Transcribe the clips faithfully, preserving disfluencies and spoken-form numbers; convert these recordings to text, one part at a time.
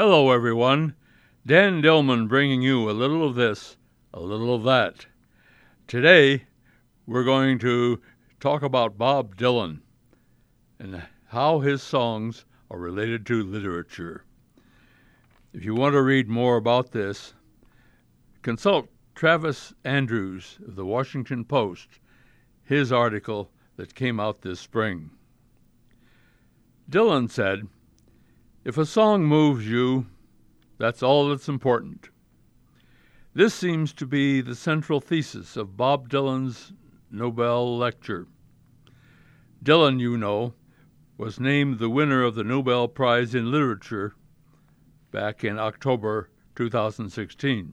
Hello, everyone. Dan Dillman bringing you a little of this, a little of that. Today, we're going to talk about Bob Dylan and how his songs are related to literature. If you want to read more about this, consult Travis Andrews of the Washington Post, his article that came out this spring. Dylan said, "If a song moves you, that's all that's important." This seems to be the central thesis of Bob Dylan's Nobel lecture. Dylan, you know, was named the winner of the Nobel Prize in Literature back in October two thousand sixteen.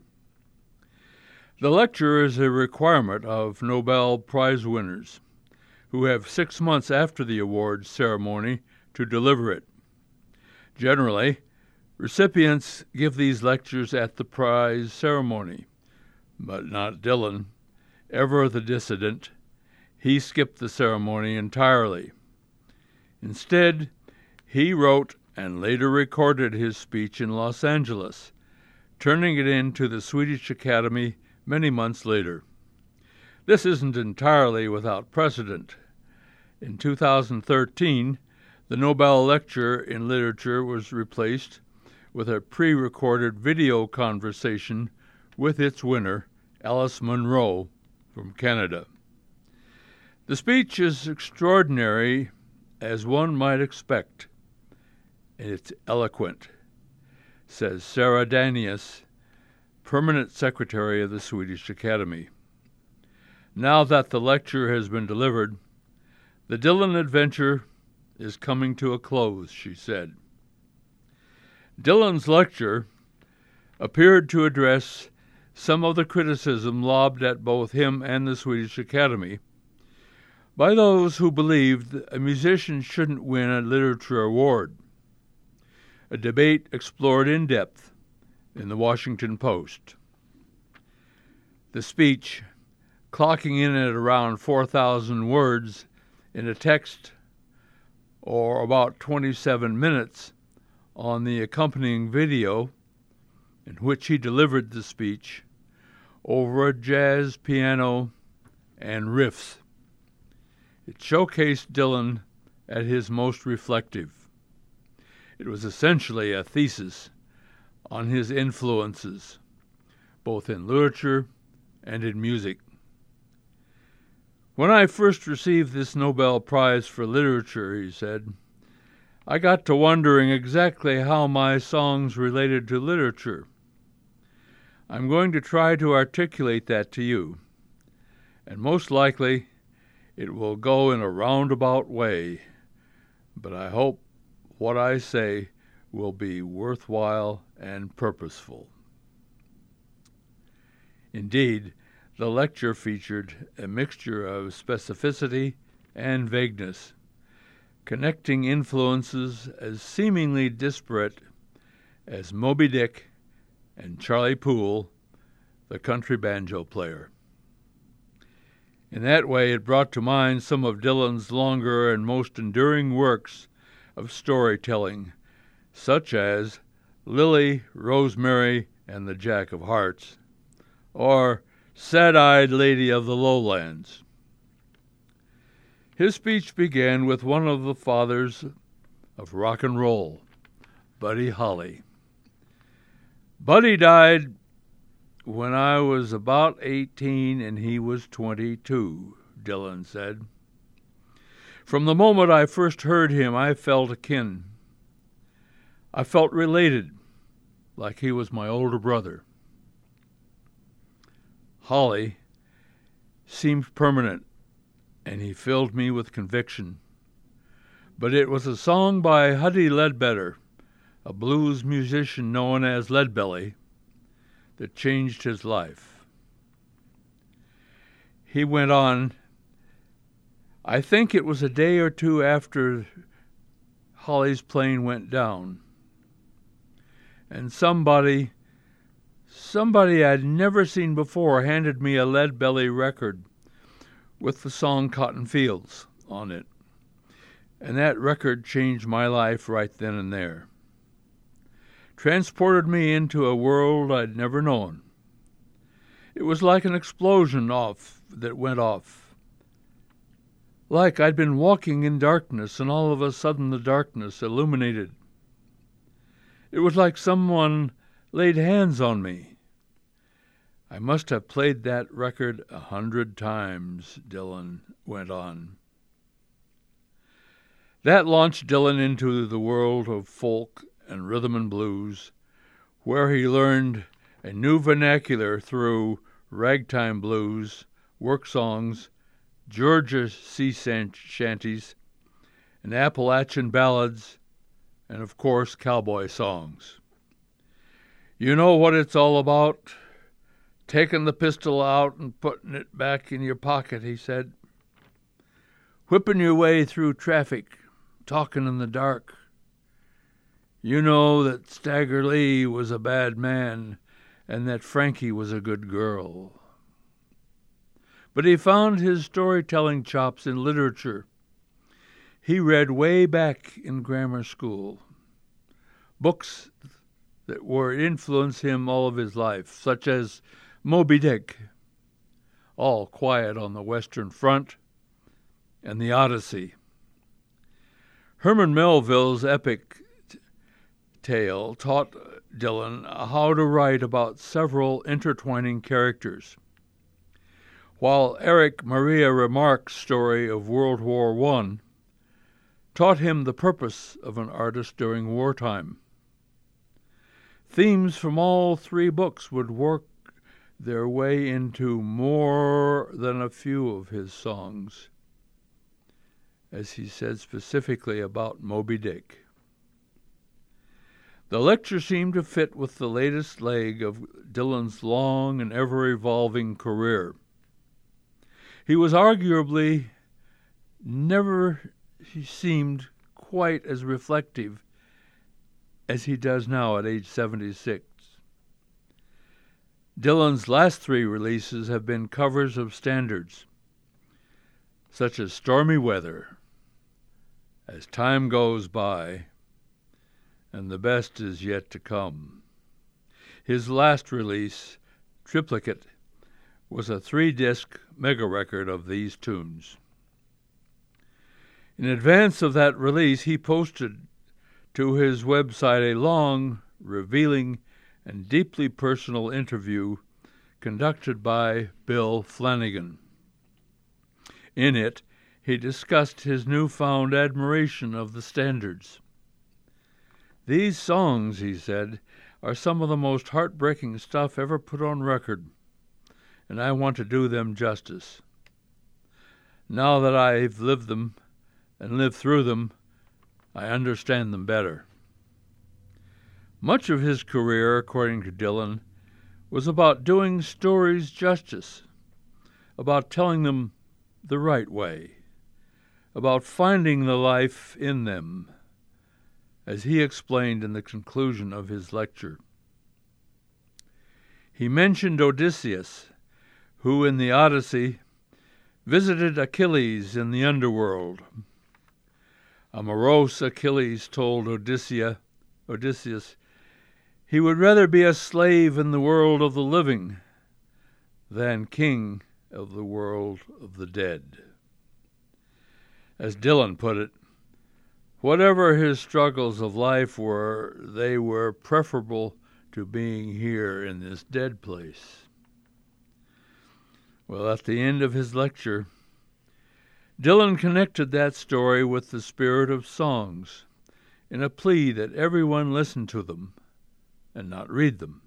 The lecture is a requirement of Nobel Prize winners, who have six months after the awards ceremony to deliver it. Generally, recipients give these lectures at the prize ceremony, but not Dylan, ever the dissident. He skipped the ceremony entirely. Instead, he wrote and later recorded his speech in Los Angeles, turning it in to the Swedish Academy many months later. This isn't entirely without precedent. In two thousand thirteen, the Nobel Lecture in Literature was replaced with a pre-recorded video conversation with its winner, Alice Munro, from Canada. The speech is extraordinary, as one might expect, and it's eloquent, says Sarah Danius, permanent secretary of the Swedish Academy. Now that the lecture has been delivered, the Dylan adventure is coming to a close, she said. Dylan's lecture appeared to address some of the criticism lobbed at both him and the Swedish Academy by those who believed a musician shouldn't win a literature award, a debate explored in depth in the Washington Post. The speech, clocking in at around four thousand words in a text, or about twenty-seven minutes on the accompanying video, in which he delivered the speech over a jazz piano and riffs. It showcased Dylan at his most reflective. It was essentially a thesis on his influences, both in literature and in music. "When I first received this Nobel Prize for Literature," he said, "I got to wondering exactly how my songs related to literature. I'm going to try to articulate that to you, and most likely it will go in a roundabout way, but I hope what I say will be worthwhile and purposeful." Indeed, the lecture featured a mixture of specificity and vagueness, connecting influences as seemingly disparate as Moby Dick and Charlie Poole, the country banjo player. In that way, it brought to mind some of Dylan's longer and most enduring works of storytelling, such as Lily, Rosemary, and the Jack of Hearts, or Sad-Eyed Lady of the Lowlands. His speech began with one of the fathers of rock and roll, Buddy Holly. "Buddy died when I was about eighteen and he was twenty-two, Dylan said. "From the moment I first heard him, I felt akin. I felt related, like he was my older brother." Holly seemed permanent, and he filled me with conviction. But it was a song by Huddie Ledbetter, a blues musician known as Leadbelly, that changed his life. He went on, "I think it was a day or two after Holly's plane went down, and somebody, somebody I'd never seen before handed me a Leadbelly record with the song Cotton Fields on it, and that record changed my life right then and there. transported me into a world I'd never known. It was like an explosion off that went off. Like I'd been walking in darkness, and all of a sudden the darkness illuminated. It was like someone laid hands on me. I must have played that record a hundred times, Dylan went on. That launched Dylan into the world of folk and rhythm and blues, where he learned a new vernacular through ragtime blues, work songs, Georgia sea shanties, and Appalachian ballads, and of course cowboy songs. You know what it's all about? Taking the pistol out and putting it back in your pocket, he said. Whipping your way through traffic, talking in the dark. You know that Stagger Lee was a bad man and that Frankie was a good girl. But he found his storytelling chops in literature. He read way back in grammar school. Books that were influenced him all of his life, such as Moby Dick, All Quiet on the Western Front, and The Odyssey. Herman Melville's epic t- tale taught Dylan how to write about several intertwining characters, while Eric Maria Remarque's story of World War One taught him the purpose of an artist during wartime. Themes from all three books would work their way into more than a few of his songs, as he said specifically about Moby Dick. The lecture seemed to fit with the latest leg of Dylan's long and ever-evolving career. He was arguably never he seemed quite as reflective as he does now at age seventy-six. Dylan's last three releases have been covers of standards, such as Stormy Weather, As Time Goes By, and The Best Is Yet to Come. His last release, Triplicate, was a three-disc mega-record of these tunes. In advance of that release, he posted to his website a long, revealing, and deeply personal interview conducted by Bill Flanagan. In it, he discussed his newfound admiration of the standards. These songs, he said, are some of the most heartbreaking stuff ever put on record, and I want to do them justice. Now that I've lived them and lived through them, I understand them better. Much of his career, according to Dylan, was about doing stories justice, about telling them the right way, about finding the life in them, as he explained in the conclusion of his lecture. He mentioned Odysseus, who in the Odyssey visited Achilles in the underworld. A morose Achilles told Odysseus, Odysseus he would rather be a slave in the world of the living than king of the world of the dead. As Dylan put it, whatever his struggles of life were, they were preferable to being here in this dead place. Well, at the end of his lecture, Dylan connected that story with the spirit of songs in a plea that everyone listen to them and not read them.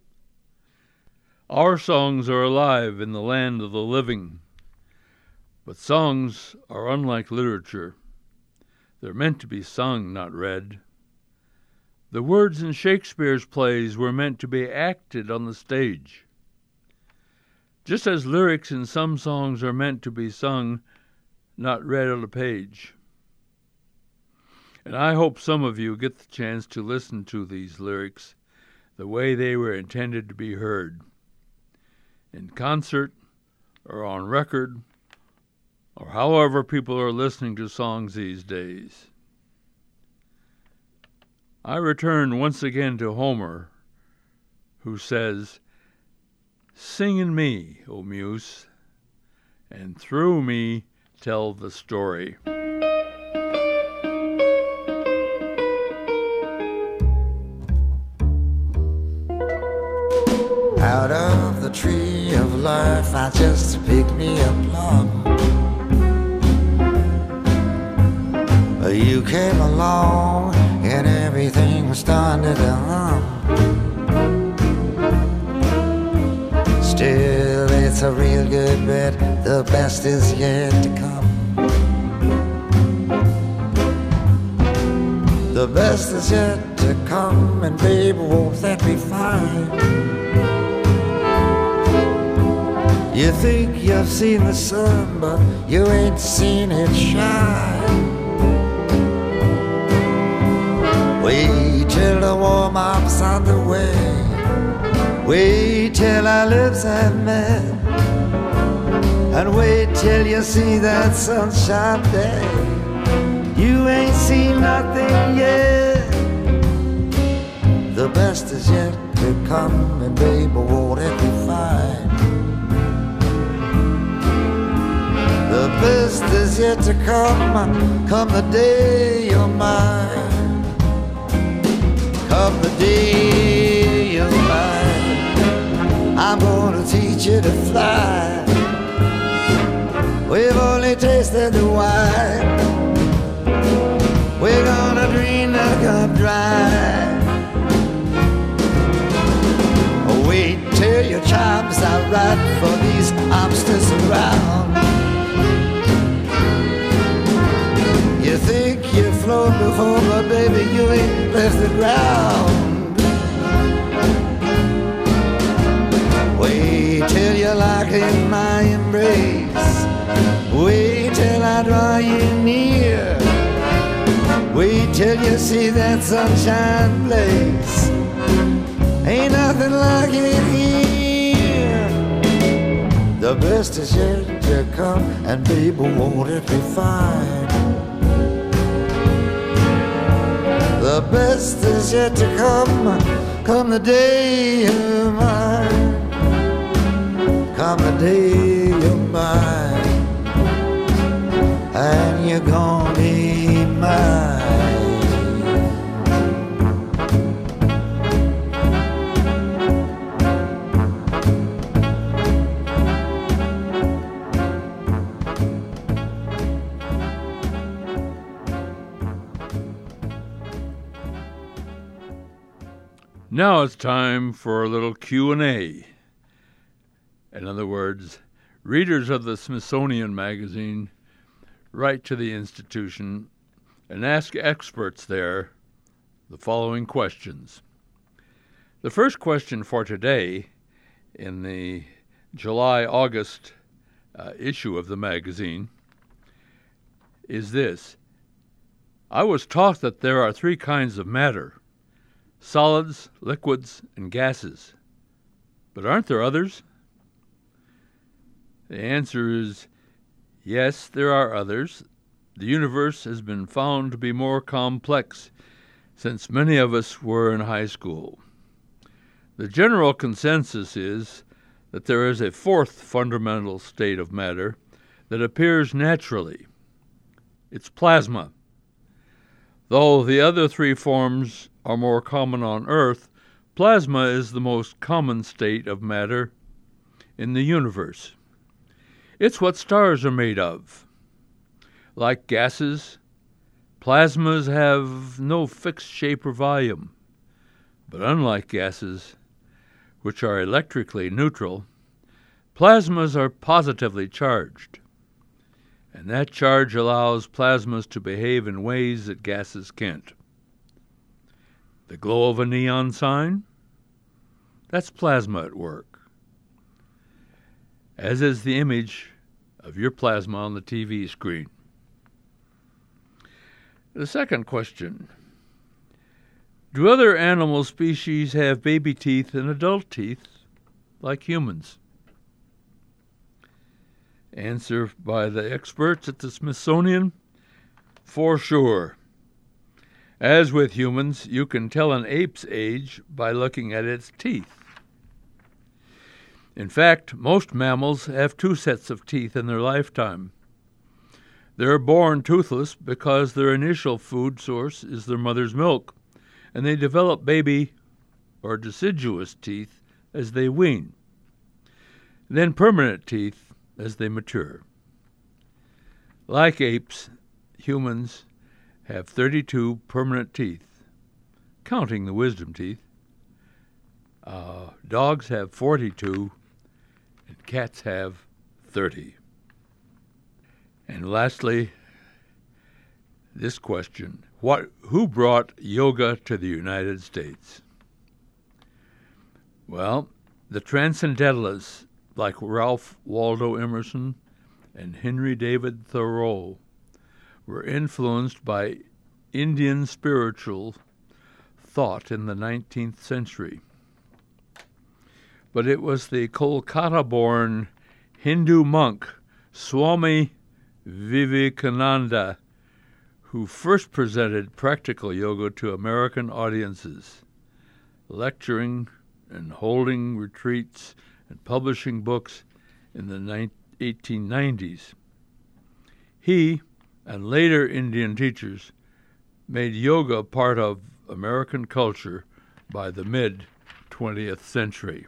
Our songs are alive in the land of the living, but songs are unlike literature. They're meant to be sung, not read. The words in Shakespeare's plays were meant to be acted on the stage, just as lyrics in some songs are meant to be sung, not read on a page. And I hope some of you get the chance to listen to these lyrics the way they were intended to be heard, in concert or on record, or however people are listening to songs these days. I return once again to Homer, who says, "Sing in me, O Muse, and through me tell the story." Out of the tree of life I just picked me a plum. You came along and everything was starting to hum. Still, it's a real good bet, the best is yet to come. The best is yet to come, and baby, won't that be fine? You think you've seen the sun, but you ain't seen it shine. Wait till the warm-up's on the way. Wait till our lips have met. And wait till you see that sunshine day. You ain't seen nothing yet. The best is yet to come, and baby, won't it be fine? The best is yet to come, come the day you're mine. Come the day you're mine, I'm gonna teach you to fly. We've only tasted the wine, we're gonna drain the cup dry. Wait till your chops are right for these obstacles around. You think you've flown before, but baby, you ain't left the ground. Wait till you're locked in my embrace. Wait till I draw you near. Wait till you see that sunshine place. Ain't nothing like it here. The best is yet to come, and baby, won't it be fine? The best is yet to come, come the day you're mine. Come the day you're mine, and you're gonna be mine. Now it's time for a little Q and A. In other words, readers of the Smithsonian Magazine write to the institution and ask experts there the following questions. The first question for today in the July-August uh, issue of the magazine is this. I was taught that there are three kinds of matter: solids, liquids, and gases. But aren't there others? The answer is yes, there are others. The universe has been found to be more complex since many of us were in high school. The general consensus is that there is a fourth fundamental state of matter that appears naturally. It's plasma. Though the other three forms are more common on Earth, plasma is the most common state of matter in the universe. It's what stars are made of. Like gases, plasmas have no fixed shape or volume. But unlike gases, which are electrically neutral, plasmas are positively charged. And that charge allows plasmas to behave in ways that gases can't. The glow of a neon sign? That's plasma at work. As is the image of your plasma on the T V screen. The second question. Do other animal species have baby teeth and adult teeth like humans? Answer by the experts at the Smithsonian, for sure. As with humans, you can tell an ape's age by looking at its teeth. In fact, most mammals have two sets of teeth in their lifetime. They're born toothless because their initial food source is their mother's milk, and they develop baby or deciduous teeth as they wean, then permanent teeth as they mature. Like apes, humans have thirty-two permanent teeth, counting the wisdom teeth. Uh, dogs have forty-two, and cats have thirty. And lastly, this question, what, who brought yoga to the United States? Well, the Transcendentalists like Ralph Waldo Emerson and Henry David Thoreau were influenced by Indian spiritual thought in the nineteenth century. But it was the Kolkata-born Hindu monk Swami Vivekananda who first presented practical yoga to American audiences, lecturing and holding retreats and publishing books in the eighteen nineties. He and later Indian teachers made yoga part of American culture by the mid-twentieth century.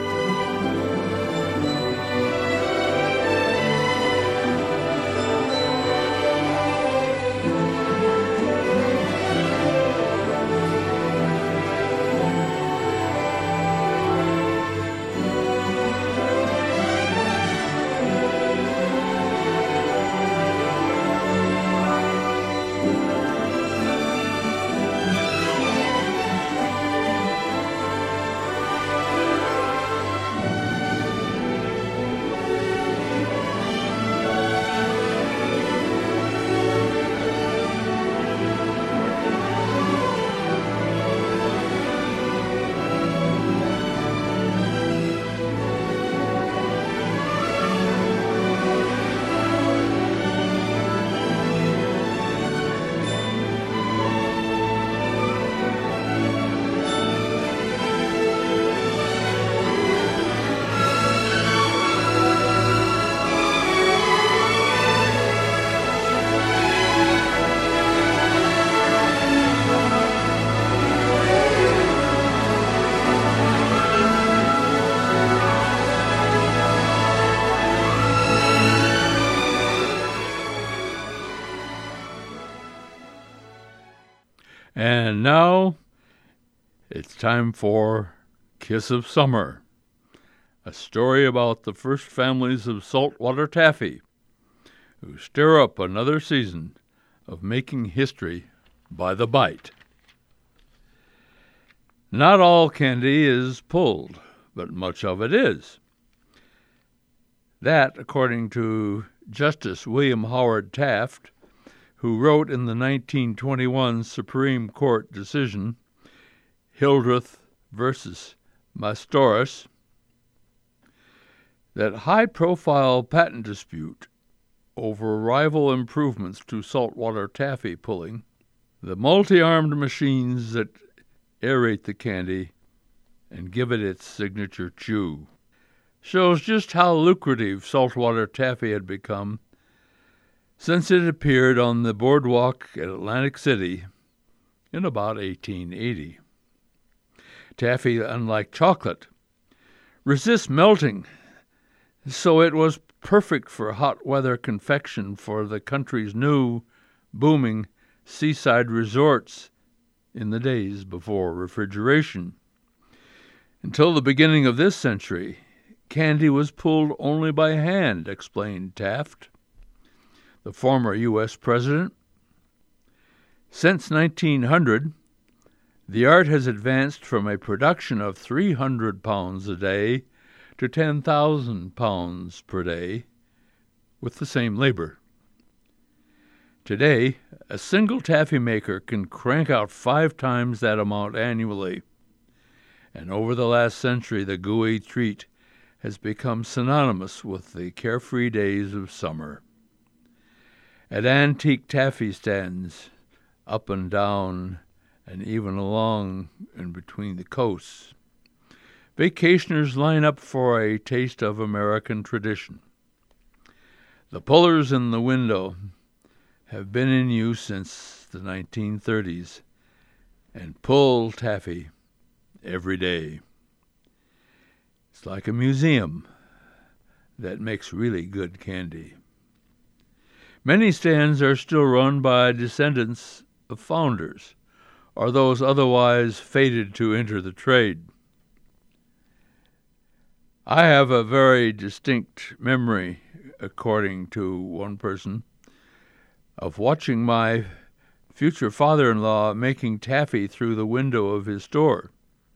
And now it's time for Kiss of Summer, a story about the first families of saltwater taffy who stir up another season of making history by the bite. Not all candy is pulled, but much of it is. That, according to Justice William Howard Taft, who wrote in the nineteen twenty-one Supreme Court decision, Hildreth versus Mastoris, that high-profile patent dispute over rival improvements to saltwater taffy pulling, the multi-armed machines that aerate the candy and give it its signature chew, shows just how lucrative saltwater taffy had become since it appeared on the boardwalk at Atlantic City in about eighteen eighty. Taffy, unlike chocolate, resists melting, so it was perfect for hot weather confection for the country's new, booming seaside resorts in the days before refrigeration. Until the beginning of this century, candy was pulled only by hand, explained Taft, the former U S president. Since nineteen hundred, the art has advanced from a production of three hundred pounds a day to ten thousand pounds per day with the same labor. Today, a single taffy maker can crank out five times that amount annually, and over the last century the gooey treat has become synonymous with the carefree days of summer. At antique taffy stands, up and down and even along and between the coasts. Vacationers line up for a taste of American tradition. The pullers in the window have been in use since the nineteen thirties and pull taffy every day. It's like a museum that makes really good candy. Many stands are still run by descendants of founders or those otherwise fated to enter the trade. I have a very distinct memory, according to one person, of watching my future father-in-law making taffy through the window of his store.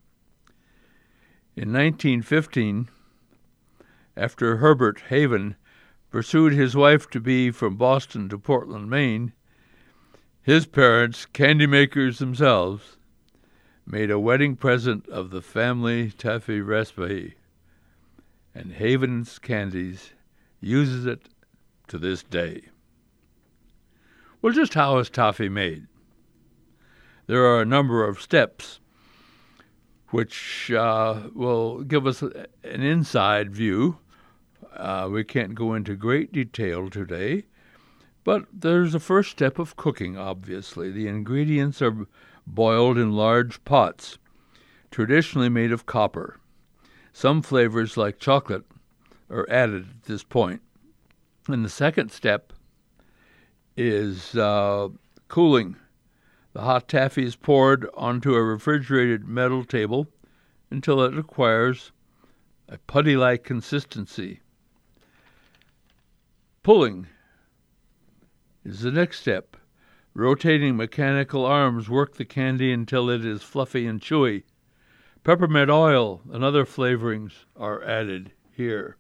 In nineteen fifteen, after Herbert Haven pursued his wife to be from Boston to Portland, Maine, his parents, candy makers themselves, made a wedding present of the family taffy recipe, and Haven's Candies uses it to this day. Well, just how is taffy made? There are a number of steps which uh, will give us an inside view. Uh, we can't go into great detail today, but there's the first step of cooking, obviously. The ingredients are boiled in large pots, traditionally made of copper. Some flavors, like chocolate, are added at this point. And the second step is uh, cooling. The hot taffy is poured onto a refrigerated metal table until it acquires a putty-like consistency. Pulling is the next step. Rotating mechanical arms work the candy until it is fluffy and chewy. Peppermint oil and other flavorings are added here.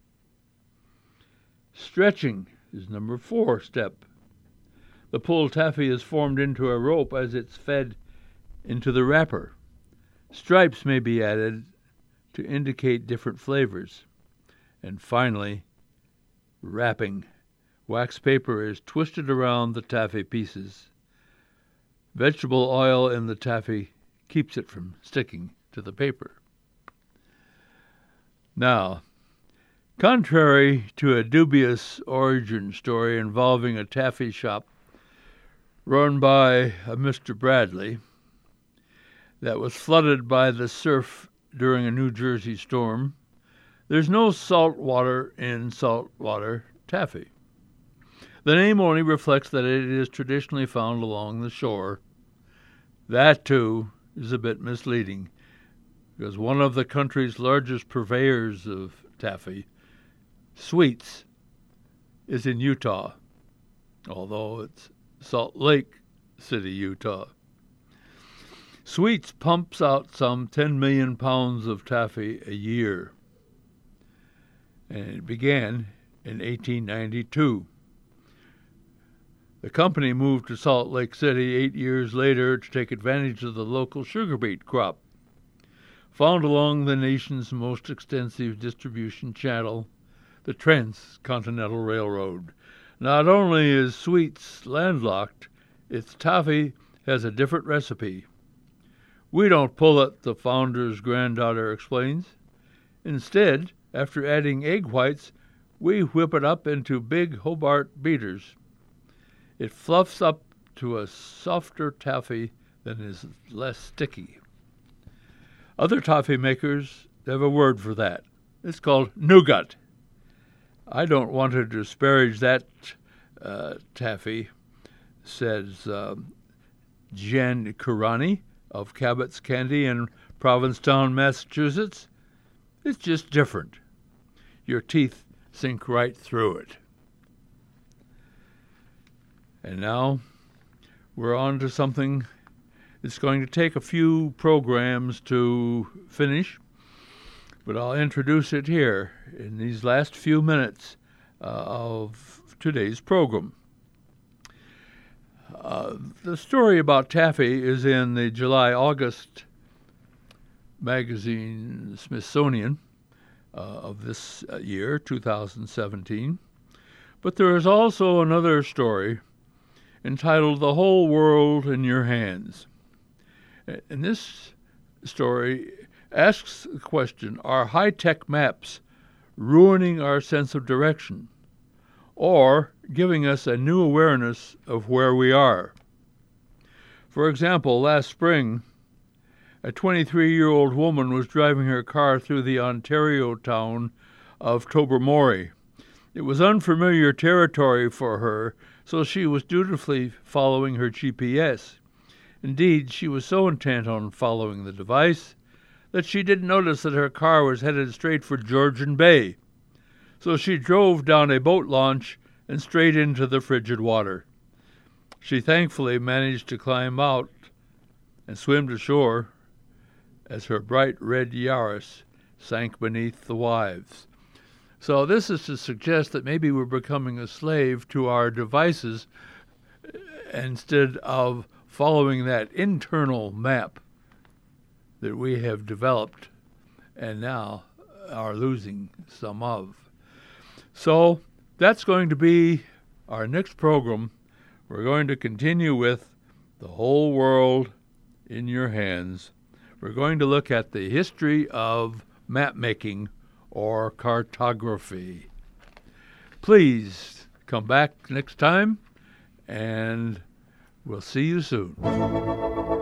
Stretching is number four step. The pulled taffy is formed into a rope as it's fed into the wrapper. Stripes may be added to indicate different flavors. And finally, wrapping. Wax paper is twisted around the taffy pieces. Vegetable oil in the taffy keeps it from sticking to the paper. Now, contrary to a dubious origin story involving a taffy shop run by a Mister Bradley that was flooded by the surf during a New Jersey storm, there's no salt water in saltwater taffy. The name only reflects that it is traditionally found along the shore. That, too, is a bit misleading, because one of the country's largest purveyors of taffy, Sweets, is in Utah, although it's Salt Lake City, Utah. Sweets pumps out some ten million pounds of taffy a year, and it began in eighteen ninety-two. The company moved to Salt Lake City eight years later to take advantage of the local sugar beet crop, found along the nation's most extensive distribution channel, the Transcontinental Railroad. Not only is Sweets landlocked, its taffy has a different recipe. We don't pull it, the founder's granddaughter explains. Instead, after adding egg whites, we whip it up into big Hobart beaters. It fluffs up to a softer taffy that is less sticky. Other taffy makers have a word for that. It's called nougat. I don't want to disparage that uh, taffy, says uh, Jen Kurani of Cabot's Candy in Provincetown, Massachusetts. It's just different. Your teeth sink right through it. And now we're on to something that's going to take a few programs to finish, but I'll introduce it here in these last few minutes uh, of today's program. Uh, the story about taffy is in the July-August magazine Smithsonian uh, of this year, two thousand seventeen. But there is also another story entitled The Whole World in Your Hands. And this story asks the question, are high-tech maps ruining our sense of direction or giving us a new awareness of where we are? For example, last spring, a twenty-three-year-old woman was driving her car through the Ontario town of Tobermory. It was unfamiliar territory for her, so she was dutifully following her G P S. Indeed, she was so intent on following the device that she didn't notice that her car was headed straight for Georgian Bay. So she drove down a boat launch and straight into the frigid water. She thankfully managed to climb out and swim to shore as her bright red Yaris sank beneath the waves. So this is to suggest that maybe we're becoming a slave to our devices instead of following that internal map that we have developed and now are losing some of. So that's going to be our next program. We're going to continue with The Whole World in Your Hands. We're going to look at the history of map making or cartography. Please come back next time, and we'll see you soon.